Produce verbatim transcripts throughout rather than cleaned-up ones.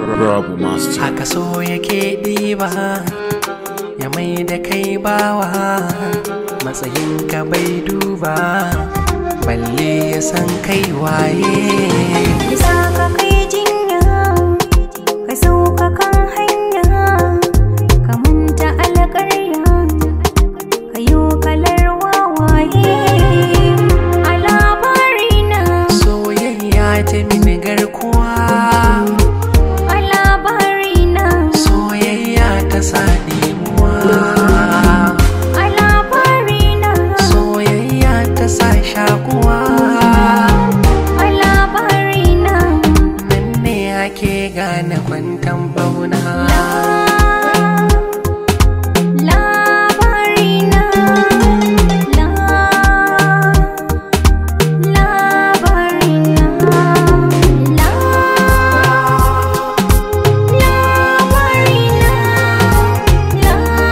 Rabu Master. Haka so yake ɗiba ya mai da kai bawa, matsayinka bai duba balle ya san kai waye. Bisa ka kai jinya ka sauka kan hanya, ka manta alƙarya ka yi kalar wawaye. A labarina soyayya ta mini garkuwa, a labarina soyayya ta sa ɗimuwa, a labarina soyayya ta sa shakuwa. a labarina Nan ne ake gane kwantan bauna. labarina la labarina la labarina la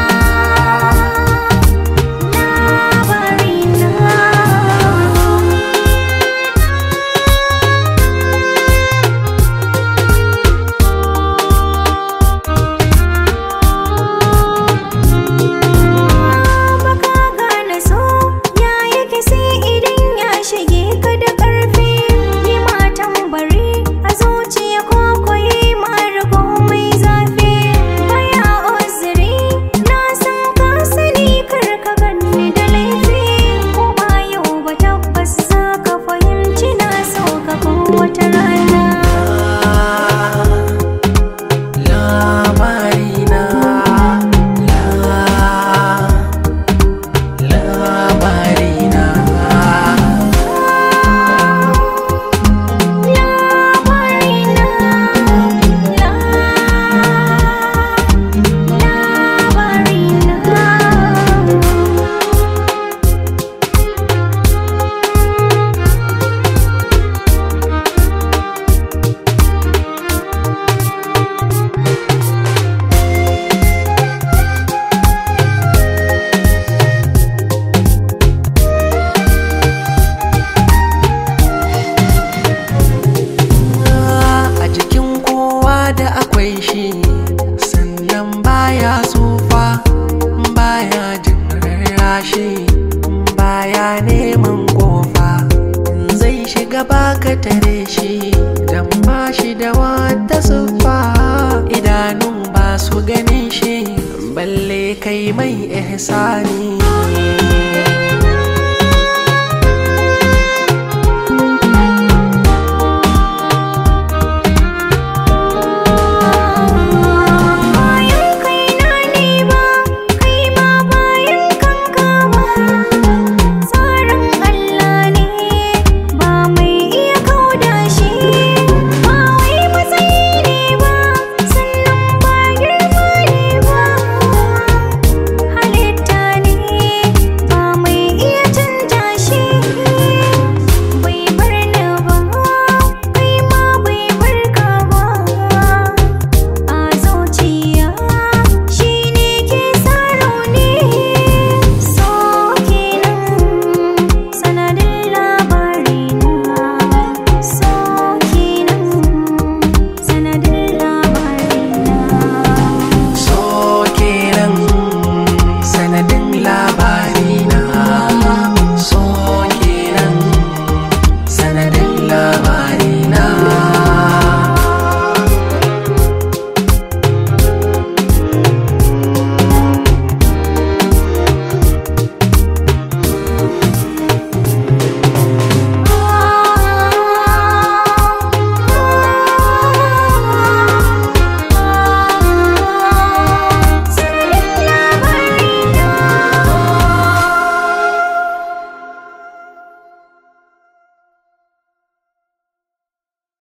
baka gane so ya yake sai idan ya shige ka da ƙarfi. Ni ma tambari a zuciya ko koyi ma rigo mai zafi. Baya uzuri na san ka sani kar ka ganni da laifi. Ko ba yau ba tabbas za ka fahimci na so ka kowace rana. Labarina, la labarina. Labarina la A jikin kowa da akwai shi, sannan baya tsufa, baya jin rarrashi, baya neman kofa. Zai shiga baka tare shi dan ba shi da wata siffa. Idanun ba su ganin shi balle kai mai ihsani.